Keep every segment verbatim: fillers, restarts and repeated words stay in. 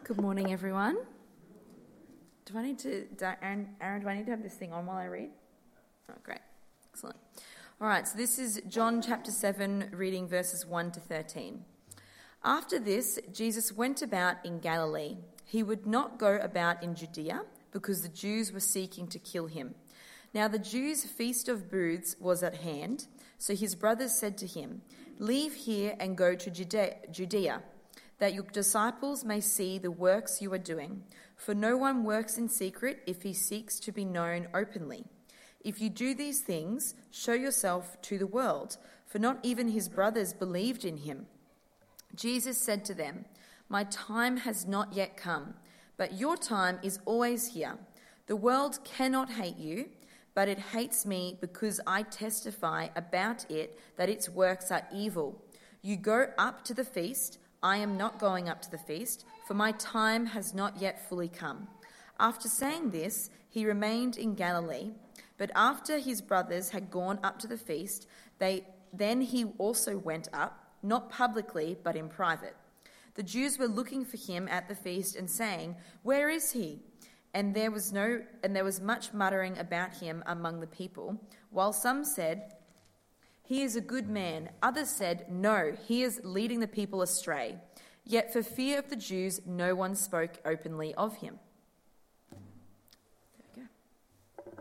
Good morning, everyone. Do I need to, do, Aaron, Aaron, do I need to have this thing on while I read? Oh, great. Excellent. All right, so this is John chapter seven, reading verses one to thirteen. After this, Jesus went about in Galilee. He would not go about in Judea because the Jews were seeking to kill him. Now the Jews' feast of booths was at hand, so his brothers said to him, "Leave here and go to Judea, that your disciples may see the works you are doing. For no one works in secret if he seeks to be known openly. If you do these things, show yourself to the world, for not even his brothers believed in him." Jesus said to them, "My time has not yet come, but your time is always here. The world cannot hate you, but it hates me because I testify about it that its works are evil. You go up to the feast. I am not going up to the feast, for my time has not yet fully come." After saying this, he remained in Galilee. But after his brothers had gone up to the feast, they then he also went up, not publicly, but in private. The Jews were looking for him at the feast and saying, "Where is he?" And there was no and there was much muttering about him among the people, while some said, "He is a good man." Others said, "No, he is leading the people astray." Yet for fear of the Jews, no one spoke openly of him. There we go.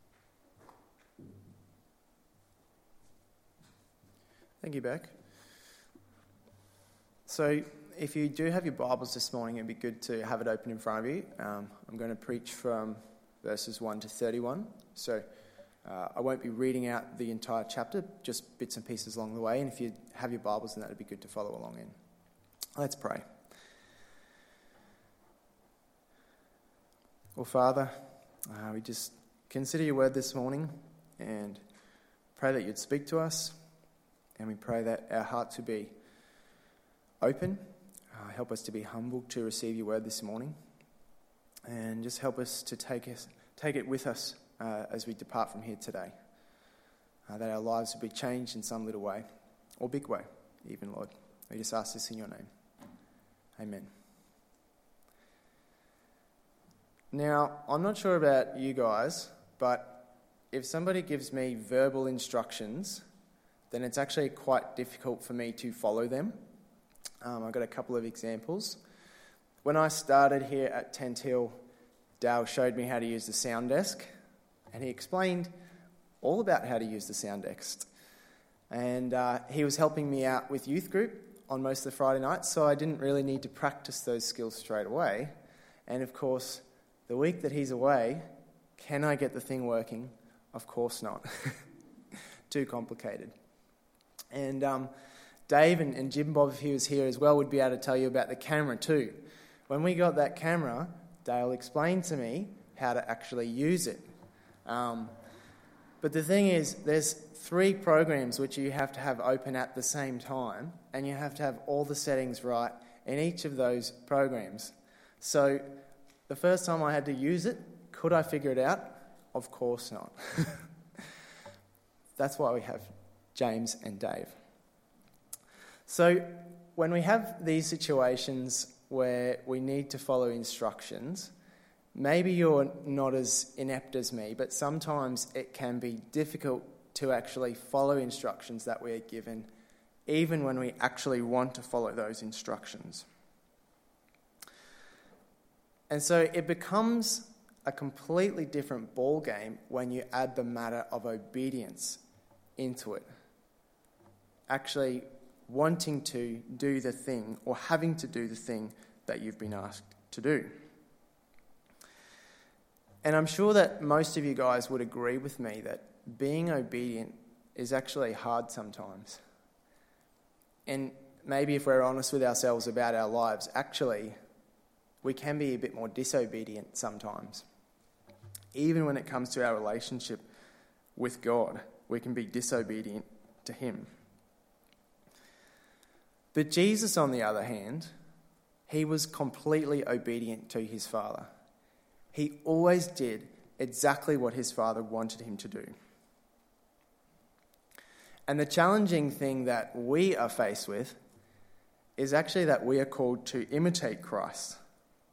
Thank you, Beck. So if you do have your Bibles this morning, it'd be good to have it open in front of you. Um, I'm going to preach from verses one to thirty-one. So uh, I won't be reading out the entire chapter, just bits and pieces along the way. And if you have your Bibles, then that would be good to follow along in. Let's pray. Well, Father, uh, we just consider your word this morning and pray that you'd speak to us. And we pray that our hearts would be open. Uh, help us to be humble to receive your word this morning. And just help us to take us, take it with us uh, as we depart from here today. Uh, that our lives will be changed in some little way, or big way, even, Lord. We just ask this in your name. Amen. Now, I'm not sure about you guys, but if somebody gives me verbal instructions, then it's actually quite difficult for me to follow them. Um, I've got a couple of examples. When I started here at Tent Hill, Dale showed me how to use the sound desk, and he explained all about how to use the sound desk. And uh, he was helping me out with youth group on most of the Friday nights, so I didn't really need to practice those skills straight away. And of course, the week that he's away, can I get the thing working? Of course not. Too complicated. And um, Dave and, and Jim Bob, if he was here as well, would be able to tell you about the camera too. When we got that camera, Dale explained to me how to actually use it. Um, but the thing is, there's three programs which you have to have open at the same time, and you have to have all the settings right in each of those programs. So the first time I had to use it, could I figure it out? Of course not. That's why we have James and Dave. So when we have these situations where we need to follow instructions, maybe you're not as inept as me, but sometimes it can be difficult to actually follow instructions that we are given, even when we actually want to follow those instructions. And so it becomes a completely different ball game when you add the matter of obedience into it. Actually wanting to do the thing or having to do the thing that you've been asked to do. And I'm sure that most of you guys would agree with me that being obedient is actually hard sometimes. And maybe if we're honest with ourselves about our lives, actually, we can be a bit more disobedient sometimes. Even when it comes to our relationship with God, we can be disobedient to him. But Jesus, on the other hand, he was completely obedient to his Father. He always did exactly what his Father wanted him to do. And the challenging thing that we are faced with is actually that we are called to imitate Christ.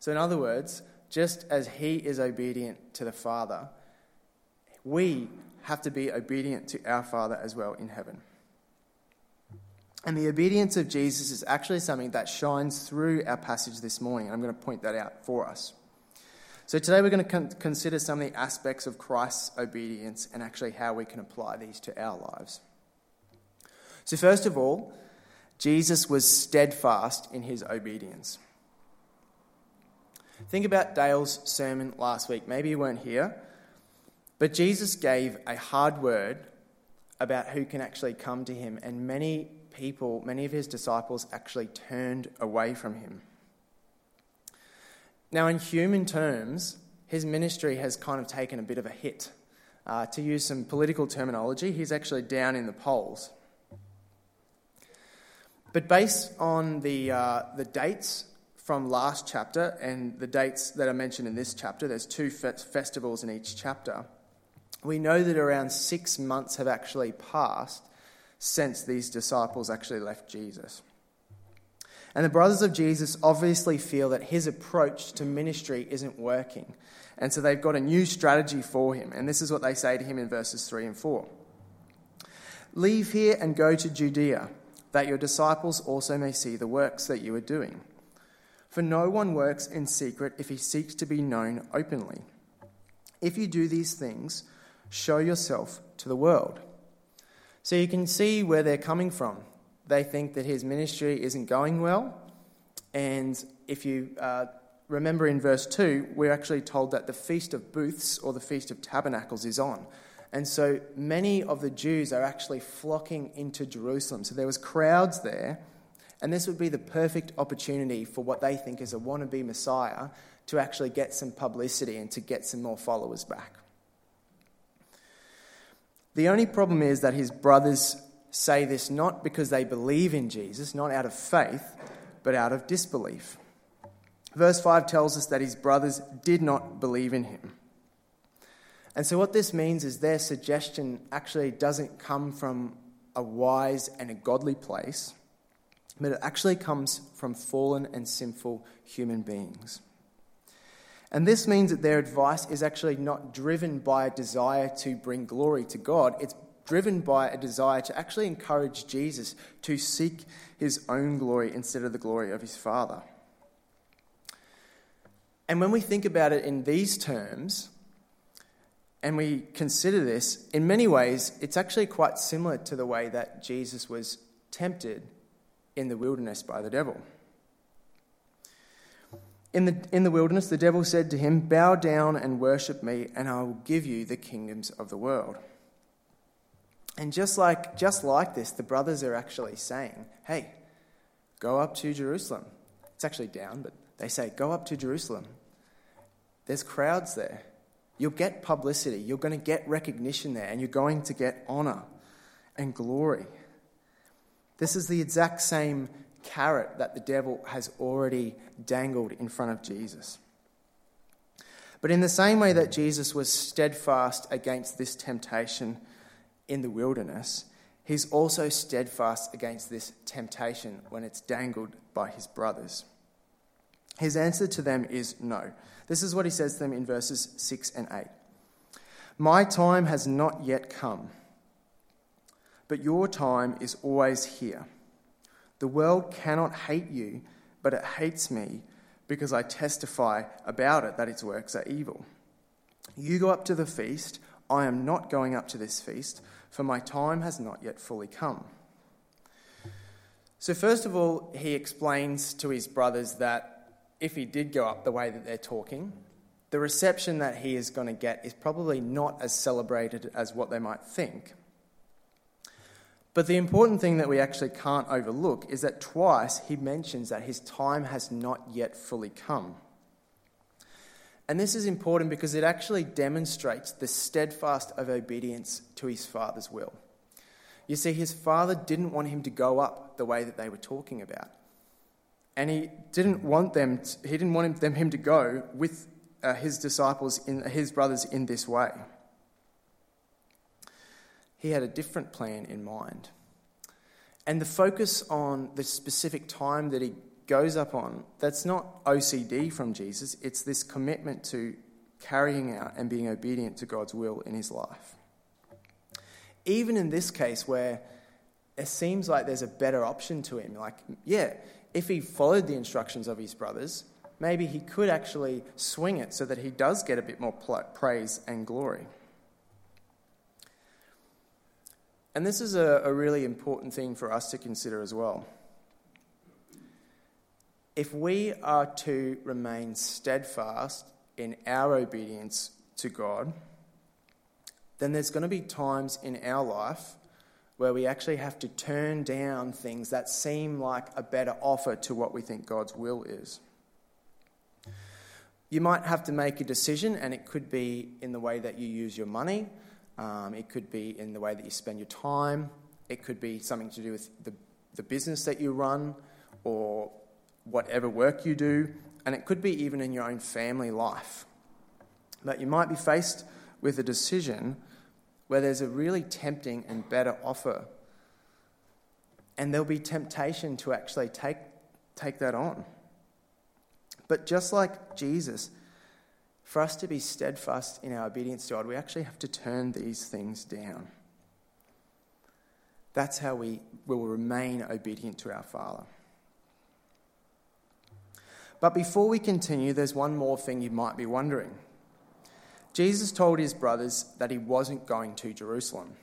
So in other words, just as he is obedient to the Father, we have to be obedient to our Father as well in heaven. And the obedience of Jesus is actually something that shines through our passage this morning. I'm going to point that out for us. So today we're going to con- consider some of the aspects of Christ's obedience and actually how we can apply these to our lives. So first of all, Jesus was steadfast in his obedience. Think about Dale's sermon last week. Maybe you weren't here, but Jesus gave a hard word about who can actually come to him, and many people, many of his disciples actually turned away from him. Now, in human terms, his ministry has kind of taken a bit of a hit. Uh, to use some political terminology, he's actually down in the polls. But based on the uh, the dates from last chapter and the dates that are mentioned in this chapter, there's two fe- festivals in each chapter, we know that around six months have actually passed since these disciples actually left Jesus. And the brothers of Jesus obviously feel that his approach to ministry isn't working. And so they've got a new strategy for him. And this is what they say to him in verses three and four. "Leave here and go to Judea, that your disciples also may see the works that you are doing. For no one works in secret if he seeks to be known openly. If you do these things, show yourself to the world." So you can see where they're coming from. They think that his ministry isn't going well. And if you uh, remember in verse two, we're actually told that the Feast of Booths, or the Feast of Tabernacles, is on. And so many of the Jews are actually flocking into Jerusalem. So there was crowds there. And this would be the perfect opportunity for what they think is a wannabe Messiah to actually get some publicity and to get some more followers back. The only problem is that his brothers say this not because they believe in Jesus, not out of faith, but out of disbelief. Verse five tells us that his brothers did not believe in him. And so what this means is their suggestion actually doesn't come from a wise and a godly place, but it actually comes from fallen and sinful human beings. And this means that their advice is actually not driven by a desire to bring glory to God. It's driven by a desire to actually encourage Jesus to seek his own glory instead of the glory of his Father. And when we think about it in these terms, and we consider this, in many ways, it's actually quite similar to the way that Jesus was tempted in the wilderness by the devil. In the, in the wilderness, the devil said to him, "Bow down and worship me, and I will give you the kingdoms of the world." And just like, just like this, the brothers are actually saying, "Hey, go up to Jerusalem." It's actually down, but they say, "Go up to Jerusalem. There's crowds there. You'll get publicity. You're going to get recognition there, and you're going to get honor and glory." This is the exact same carrot that the devil has already dangled in front of Jesus. But in the same way that Jesus was steadfast against this temptation in the wilderness, he's also steadfast against this temptation when it's dangled by his brothers. His answer to them is no. This is what he says to them in verses six and eight. "My time has not yet come, but your time is always here. The world cannot hate you, but it hates me because I testify about it that its works are evil. You go up to the feast. I am not going up to this feast, for my time has not yet fully come." So first of all, he explains to his brothers that if he did go up the way that they're talking, the reception that he is going to get is probably not as celebrated as what they might think. But the important thing that we actually can't overlook is that twice he mentions that his time has not yet fully come. And this is important because it actually demonstrates the steadfast of obedience to his Father's will. You see, his Father didn't want him to go up the way that they were talking about. And he didn't want them to, he didn't want them him to go with uh, his disciples, in his brothers, in this way. He had a different plan in mind. And the focus on the specific time that he goes up on, that's not O C D from Jesus, it's this commitment to carrying out and being obedient to God's will in his life. Even in this case where it seems like there's a better option to him, like, yeah, if he followed the instructions of his brothers, maybe he could actually swing it so that he does get a bit more praise and glory. And this is a, a really important thing for us to consider as well. If we are to remain steadfast in our obedience to God, then there's going to be times in our life where we actually have to turn down things that seem like a better offer to what we think God's will is. You might have to make a decision, and it could be in the way that you use your money. Um, it could be in the way that you spend your time. It could be something to do with the, the business that you run or whatever work you do. And it could be even in your own family life. But you might be faced with a decision where there's a really tempting and better offer. And there'll be temptation to actually take, take that on. But just like Jesus, for us to be steadfast in our obedience to God, we actually have to turn these things down. That's how we will remain obedient to our Father. But before we continue, there's one more thing you might be wondering. Jesus told his brothers that he wasn't going to Jerusalem.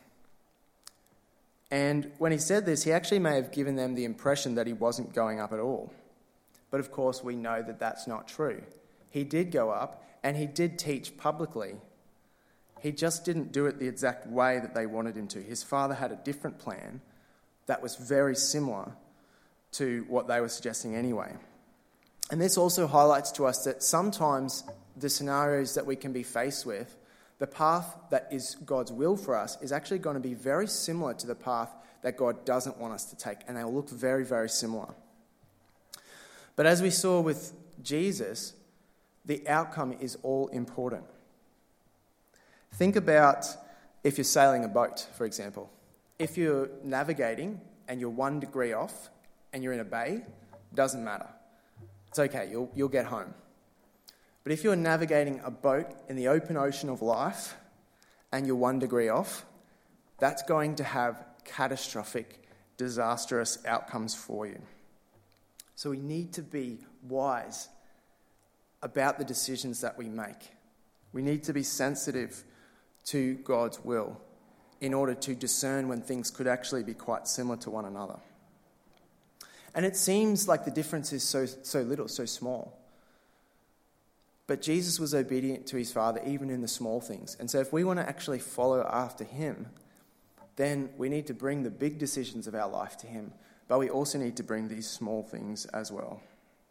And when he said this, he actually may have given them the impression that he wasn't going up at all. But of course, we know that that's not true. He did go up, and he did teach publicly. He just didn't do it the exact way that they wanted him to. His Father had a different plan that was very similar to what they were suggesting anyway. And this also highlights to us that sometimes the scenarios that we can be faced with, the path that is God's will for us is actually going to be very similar to the path that God doesn't want us to take, and they'll look very, very similar. But as we saw with Jesus, the outcome is all important. Think about if you're sailing a boat, for example. If you're navigating and you're one degree off and you're in a bay, doesn't matter. It's okay, you'll, you'll get home. But if you're navigating a boat in the open ocean of life and you're one degree off, that's going to have catastrophic, disastrous outcomes for you. So we need to be wise about the decisions that we make. We need to be sensitive to God's will in order to discern when things could actually be quite similar to one another. And it seems like the difference is so, so little, so small. But Jesus was obedient to his Father even in the small things. And so if we want to actually follow after him, then we need to bring the big decisions of our life to him. But we also need to bring these small things as well.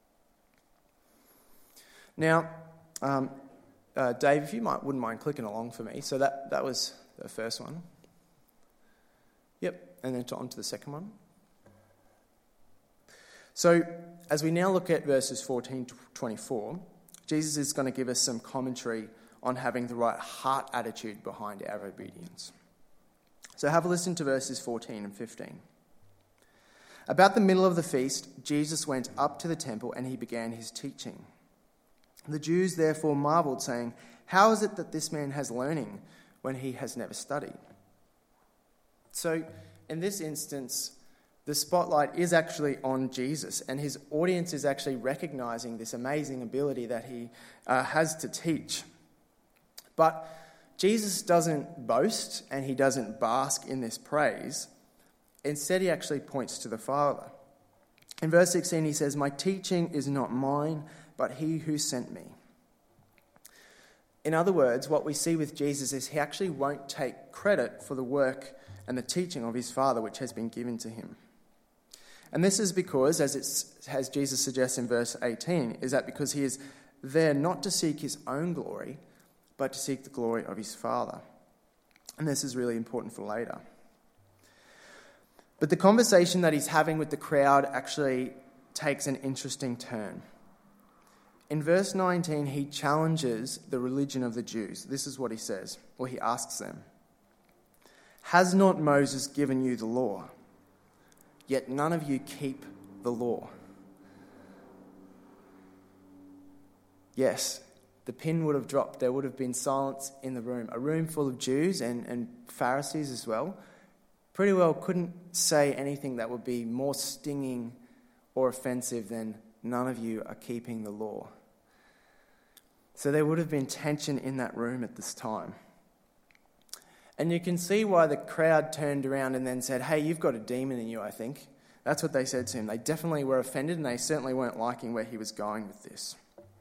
Now, um, uh, Dave, if you might wouldn't mind clicking along for me. So that, that was the first one. Yep, and then to, on to the second one. So as we now look at verses fourteen to twenty-four, Jesus is going to give us some commentary on having the right heart attitude behind our obedience. So have a listen to verses fourteen and fifteen. About the middle of the feast, Jesus went up to the temple and he began his teaching. The Jews therefore marveled, saying, "How is it that this man has learning when he has never studied?" So in this instance, the spotlight is actually on Jesus, and his audience is actually recognizing this amazing ability that he uh, has to teach. But Jesus doesn't boast and he doesn't bask in this praise. Instead, he actually points to the Father. In verse sixteen, he says, "My teaching is not mine, but he who sent me." In other words, what we see with Jesus is he actually won't take credit for the work and the teaching of his Father which has been given to him. And this is because, as, it's, as Jesus suggests in verse eighteen, is that because he is there not to seek his own glory, but to seek the glory of his Father. And this is really important for later. But the conversation that he's having with the crowd actually takes an interesting turn. In verse nineteen, he challenges the religion of the Jews. This is what he says, or he asks them. "Has not Moses given you the law? Yet none of you keep the law." yes, the pin would have dropped. There would have been silence in the room. A room full of Jews and, and Pharisees as well pretty well couldn't say anything that would be more stinging or offensive than none of you are keeping the law. So there would have been tension in that room at this time. And you can see why the crowd turned around and then said, hey, you've got a demon in you, I think. That's what they said to him. They definitely were offended, and they certainly weren't liking where he was going with this.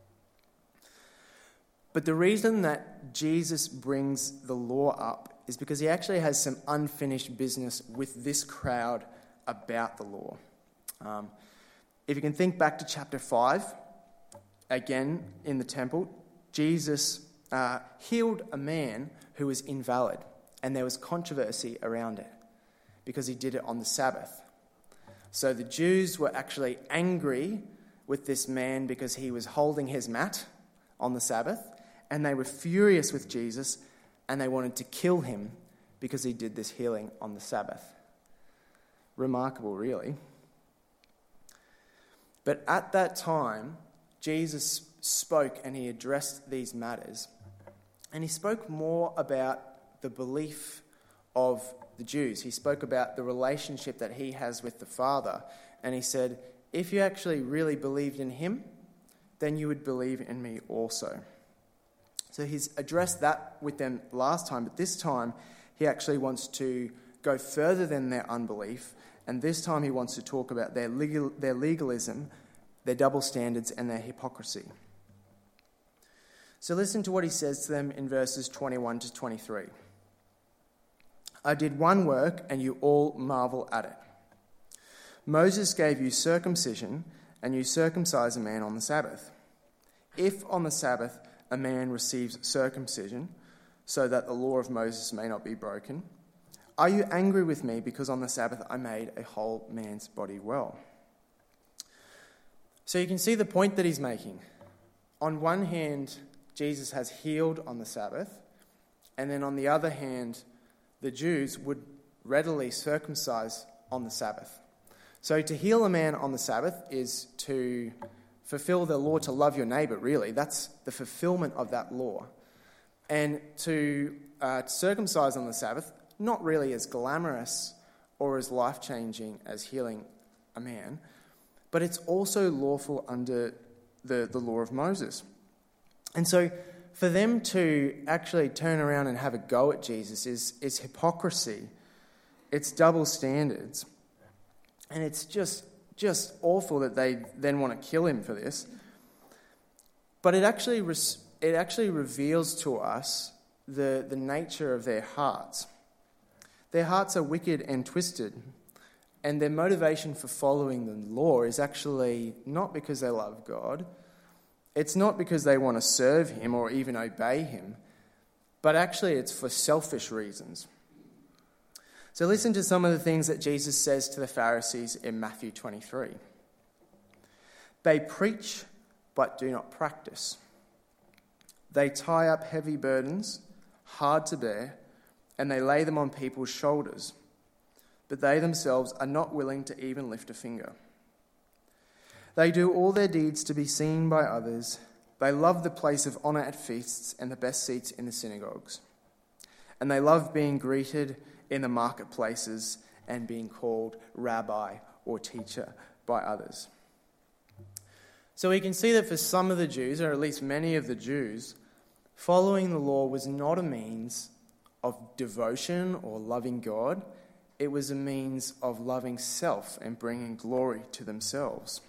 But the reason that Jesus brings the law up is because he actually has some unfinished business with this crowd about the law. Um, if you can think back to chapter five, again in the temple, Jesus uh, healed a man who was invalid. And there was controversy around it because he did it on the Sabbath. So the Jews were actually angry with this man because he was holding his mat on the Sabbath, and they were furious with Jesus, and they wanted to kill him because he did this healing on the Sabbath. Remarkable, really. But at that time, Jesus spoke and he addressed these matters, and he spoke more about the belief of the Jews. He spoke about the relationship that he has with the Father. And he said, if you actually really believed in him, then you would believe in me also. So he's addressed that with them last time, but this time he actually wants to go further than their unbelief. And this time he wants to talk about their legal, their legalism, their double standards, and their hypocrisy. So listen to what he says to them in verses twenty-one to twenty-three. I did one work, and you all marvel at it. Moses gave you circumcision, and you circumcise a man on the Sabbath. If on the Sabbath a man receives circumcision, so that the law of Moses may not be broken, are you angry with me because on the Sabbath I made a whole man's body well? So you can see the point that he's making. On one hand, Jesus has healed on the Sabbath, and then on the other hand, the Jews would readily circumcise on the Sabbath. So to heal a man on the Sabbath is to fulfill the law to love your neighbour, really. That's the fulfilment of that law. And to uh, circumcise on the Sabbath, not really as glamorous or as life-changing as healing a man, but it's also lawful under the, the law of Moses. And so for them to actually turn around and have a go at Jesus is, is hypocrisy. It's double standards. And it's just, just awful that they then want to kill him for this. But it actually, res- it actually reveals to us the, the nature of their hearts. Their hearts are wicked and twisted. And their motivation for following the law is actually not because they love God. It's not because they want to serve him or even obey him, but actually it's for selfish reasons. So listen to some of the things that Jesus says to the Pharisees in Matthew twenty-three. They preach, but do not practice. They tie up heavy burdens, hard to bear, and they lay them on people's shoulders, but they themselves are not willing to even lift a finger. They do all their deeds to be seen by others. They love the place of honour at feasts and the best seats in the synagogues. And they love being greeted in the marketplaces and being called rabbi or teacher by others. So we can see that for some of the Jews, or at least many of the Jews, following the law was not a means of devotion or loving God. It was a means of loving self and bringing glory to themselves.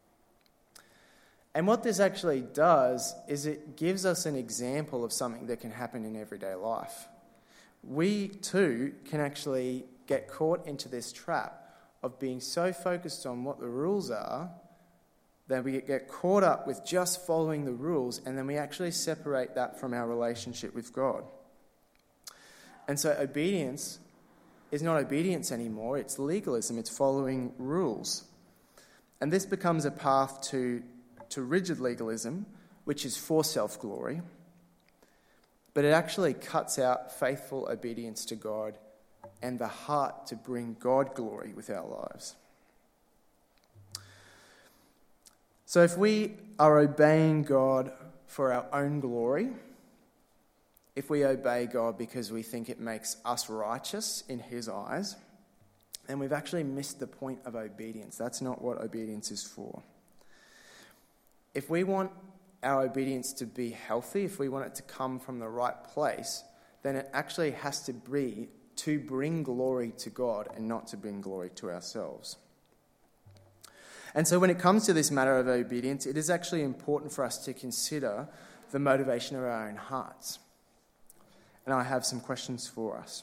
And what this actually does is it gives us an example of something that can happen in everyday life. We too can actually get caught into this trap of being so focused on what the rules are that we get caught up with just following the rules, and then we actually separate that from our relationship with God. And so obedience is not obedience anymore, it's legalism, it's following rules. And this becomes a path to to rigid legalism, which is for self-glory, but it actually cuts out faithful obedience to God and the heart to bring God glory with our lives. So if we are obeying God for our own glory, if we obey God because we think it makes us righteous in his eyes, then we've actually missed the point of obedience. That's not what obedience is for. If we want our obedience to be healthy, if we want it to come from the right place, then it actually has to be to bring glory to God and not to bring glory to ourselves. And so when it comes to this matter of obedience, it is actually important for us to consider the motivation of our own hearts. And I have some questions for us.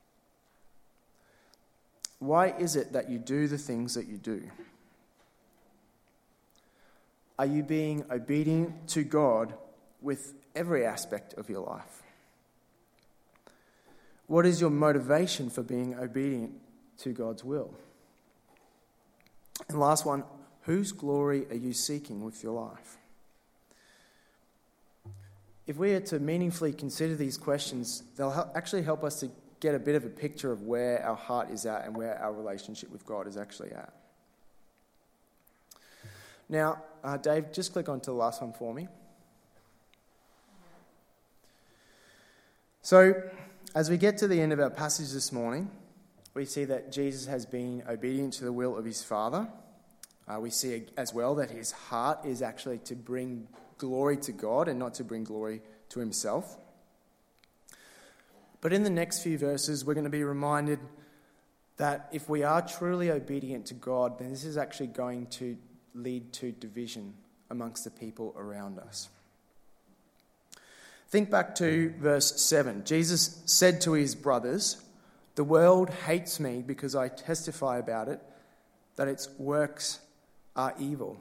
Why is it that you do the things that you do? Are you being obedient to God with every aspect of your life? What is your motivation for being obedient to God's will? And last one, whose glory are you seeking with your life? If we are to meaningfully consider these questions, they'll help, actually help us to get a bit of a picture of where our heart is at and where our relationship with God is actually at. Now, uh, Dave, just click on to the last one for me. So, as we get to the end of our passage this morning, we see that Jesus has been obedient to the will of his Father. Uh, we see as well that his heart is actually to bring glory to God and not to bring glory to himself. But in the next few verses, we're going to be reminded that if we are truly obedient to God, then this is actually going to lead to division amongst the people around us. Think back to verse seven. Jesus said to his brothers, "The world hates me because I testify about it, that its works are evil."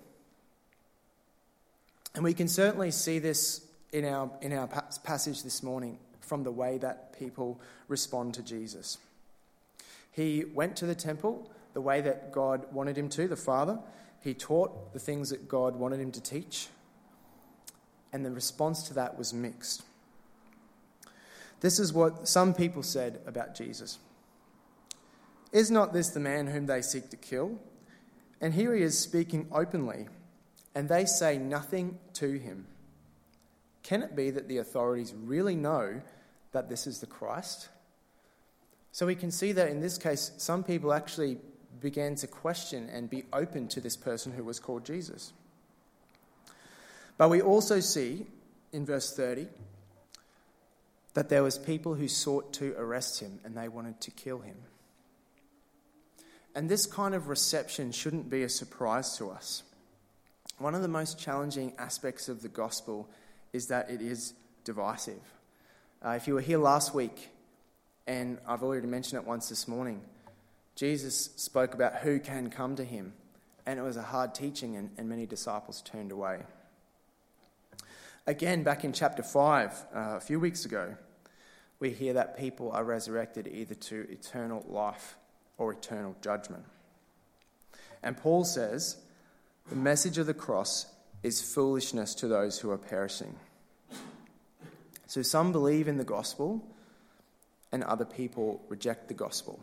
And we can certainly see this in our in our passage this morning from the way that people respond to Jesus. He went to the temple the way that God wanted him to, the Father. He taught the things that God wanted him to teach. And the response to that was mixed. This is what some people said about Jesus. "Is not this the man whom they seek to kill? And here he is speaking openly, and they say nothing to him. Can it be that the authorities really know that this is the Christ?" So we can see that in this case, some people actually began to question and be open to this person who was called Jesus. But we also see in verse thirty that there was people who sought to arrest him and they wanted to kill him. And this kind of reception shouldn't be a surprise to us. One of the most challenging aspects of the gospel is that it is divisive. Uh, if you were here last week, and I've already mentioned it once this morning, Jesus spoke about who can come to him, and it was a hard teaching, and, and many disciples turned away. Again, back in chapter five, uh, a few weeks ago, we hear that people are resurrected either to eternal life or eternal judgment. And Paul says, the message of the cross is foolishness to those who are perishing. So some believe in the gospel and other people reject the gospel.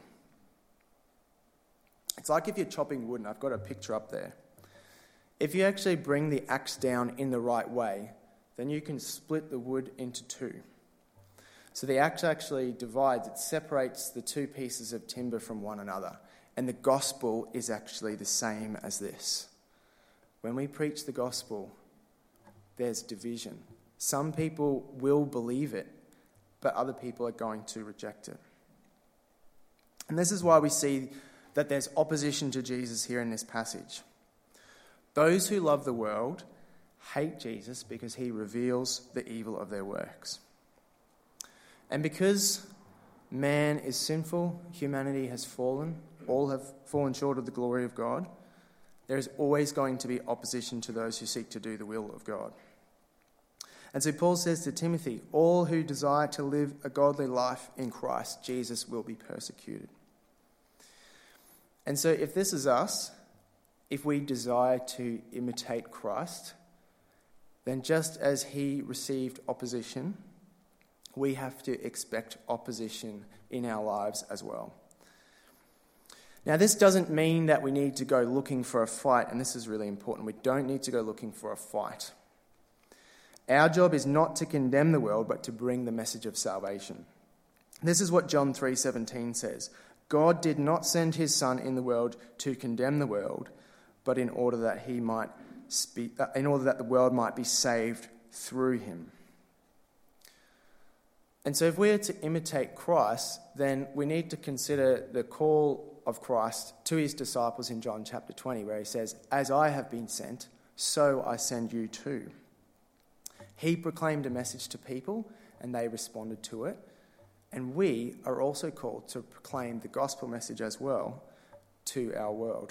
It's like if you're chopping wood, and I've got a picture up there. If you actually bring the axe down in the right way, then you can split the wood into two. So the axe actually divides, it separates the two pieces of timber from one another. And the gospel is actually the same as this. When we preach the gospel, there's division. Some people will believe it, but other people are going to reject it. And this is why we see that there's opposition to Jesus here in this passage. Those who love the world hate Jesus because he reveals the evil of their works. And because man is sinful, humanity has fallen, all have fallen short of the glory of God, there is always going to be opposition to those who seek to do the will of God. And so Paul says to Timothy, all who desire to live a godly life in Christ Jesus will be persecuted. And so if this is us, if we desire to imitate Christ, then just as he received opposition, we have to expect opposition in our lives as well. Now, this doesn't mean that we need to go looking for a fight, and this is really important. We don't need to go looking for a fight. Our job is not to condemn the world, but to bring the message of salvation. This is what John three seventeen says. God did not send his Son in the world to condemn the world, but in order that he might speak, in order that the world might be saved through him. And so if we are to imitate Christ, then we need to consider the call of Christ to his disciples in John chapter twenty, where he says, "As I have been sent, so I send you too." He proclaimed a message to people, and they responded to it. And we are also called to proclaim the gospel message as well to our world.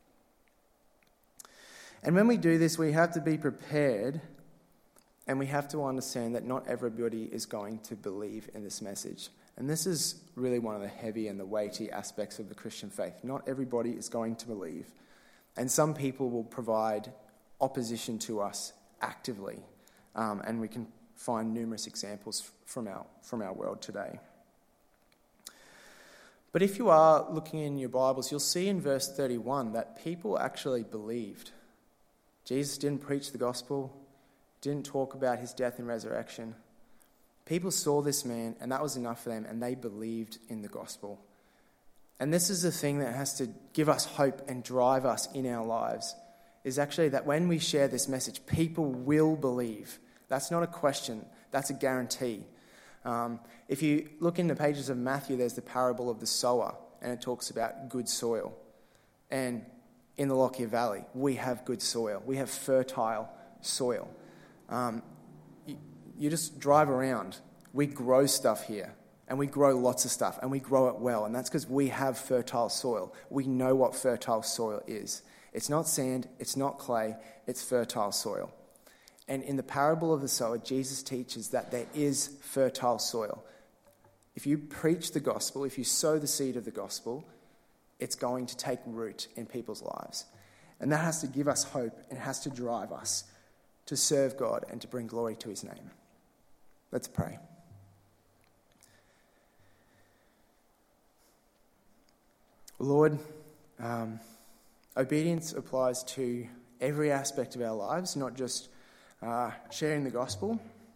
And when we do this, we have to be prepared, and we have to understand that not everybody is going to believe in this message. And this is really one of the heavy and the weighty aspects of the Christian faith. Not everybody is going to believe. And some people will provide opposition to us actively. Um, and we can find numerous examples from our, from our world today. But if you are looking in your Bibles, you'll see in verse thirty-one that people actually believed. Jesus didn't preach the gospel, didn't talk about his death and resurrection. People saw this man, and that was enough for them, and they believed in the gospel. And this is the thing that has to give us hope and drive us in our lives, is actually that when we share this message, people will believe. That's not a question, that's a guarantee. Um, if you look in the pages of Matthew, there's the parable of the sower, and it talks about good soil. And in the Lockyer Valley, we have good soil. We have fertile soil. Um, you, you just drive around. We grow stuff here, and we grow lots of stuff, and we grow it well, and that's because we have fertile soil. We know what fertile soil is. It's not sand, it's not clay, it's fertile soil. And in the parable of the sower, Jesus teaches that there is fertile soil. If you preach the gospel, if you sow the seed of the gospel, it's going to take root in people's lives. And that has to give us hope and has to drive us to serve God and to bring glory to his name. Let's pray. Lord, um, obedience applies to every aspect of our lives, not just uh, sharing the gospel.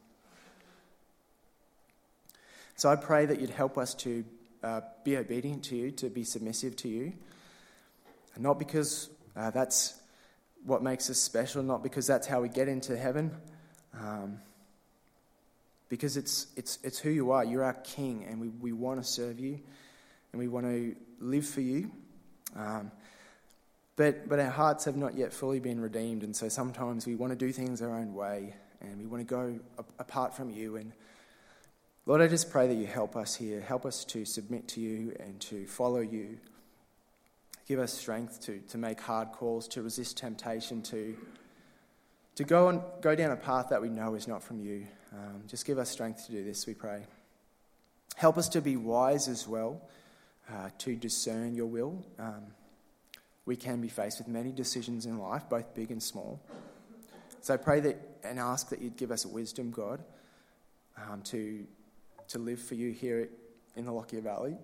So I pray that you'd help us to uh, be obedient to you, to be submissive to you, and not because uh, that's what makes us special, not because that's how we get into heaven, um, because it's it's it's who you are. You're our King, and we, we want to serve you, and we want to live for you. Um, but but our hearts have not yet fully been redeemed, and so sometimes we want to do things our own way, and we want to go a- apart from you. And Lord, I just pray that you help us here, help us to submit to you and to follow you. Give us strength to, to make hard calls, to resist temptation, to to go and go down a path that we know is not from you. Um, just give us strength to do this, we pray. Help us to be wise as well, uh, to discern your will. Um, we can be faced with many decisions in life, both big and small. So I pray that and ask that you'd give us wisdom, God, um, to to live for you here in the Lockyer Valley.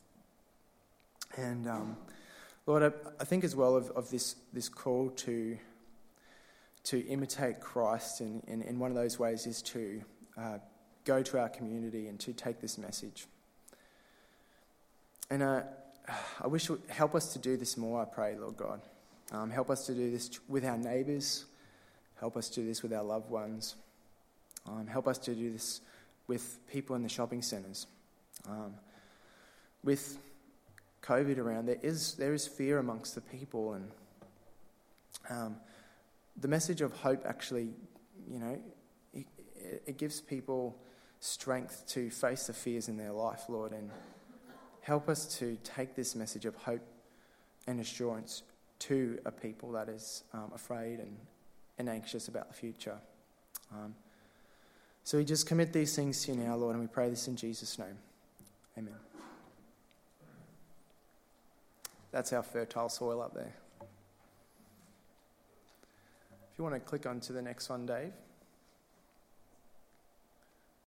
And um, Lord, I, I think as well of, of this this call to to imitate Christ, and, and, and one of those ways is to uh, go to our community and to take this message. And uh, I wish you would help us to do this more, I pray, Lord God. Um, help us to do this with our neighbours. Help us to do this with our loved ones. Um, help us to do this with people in the shopping centres. Um, with COVID around, there is there is fear amongst the people, and um, the message of hope actually, you know, it, it gives people strength to face the fears in their life, Lord, and help us to take this message of hope and assurance to a people that is um, afraid and, and anxious about the future. Um, so we just commit these things to you now, Lord, and we pray this in Jesus' name. Amen. That's our fertile soil up there. If you want to click on to the next one, Dave.